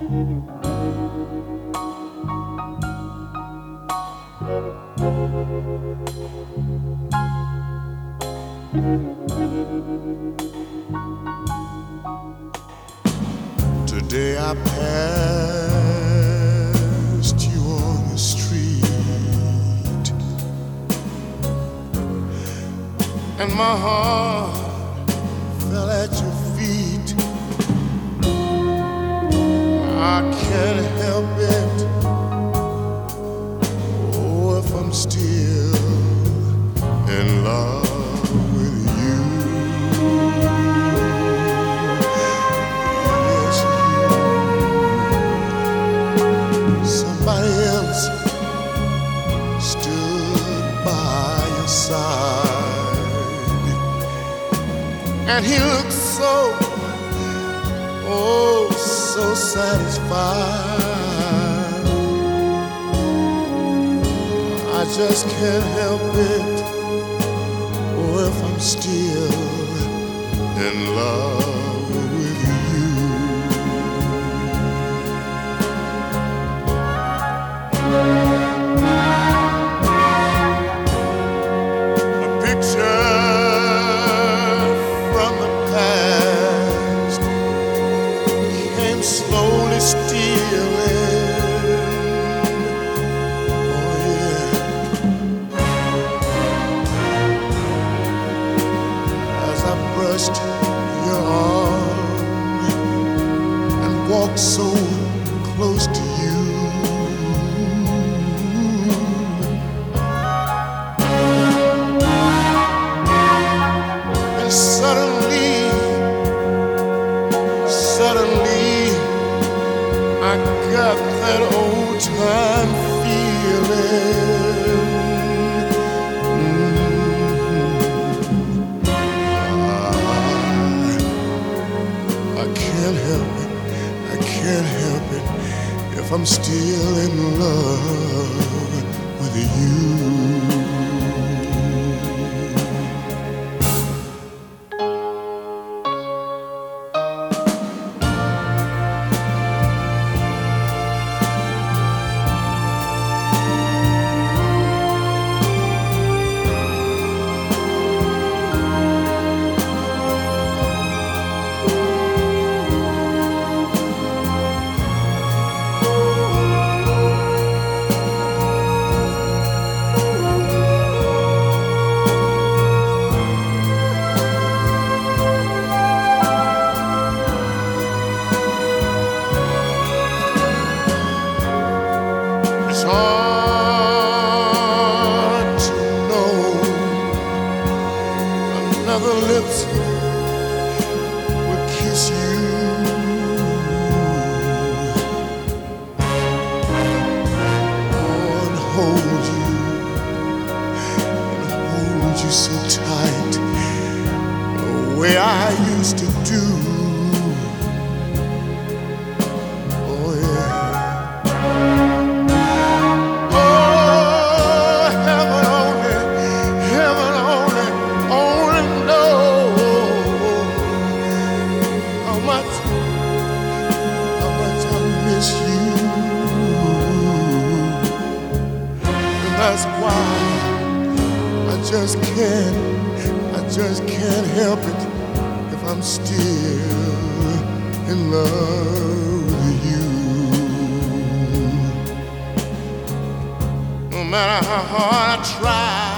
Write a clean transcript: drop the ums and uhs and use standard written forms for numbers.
Today I passed you on the street, and my heart fell at your feet. I can't help it. Oh, if I'm still in love with you. Yes, you. Somebody else stood by your side, and he looked so, oh, so satisfied. I just can't help it. Oh, if I'm still in love with you. A picture from the past came slowly stealing. Oh yeah. As I brushed your arm and walked so close to you, and suddenly I got that old time feeling. I can't help it, I can't help it if I'm still in love with you. It's hard to know another lips will kiss you, oh, and hold you so tight, the way I used to do. Oh yeah. How much I miss you, and that's why I just can't help it if I'm still in love with you. No matter how hard I try,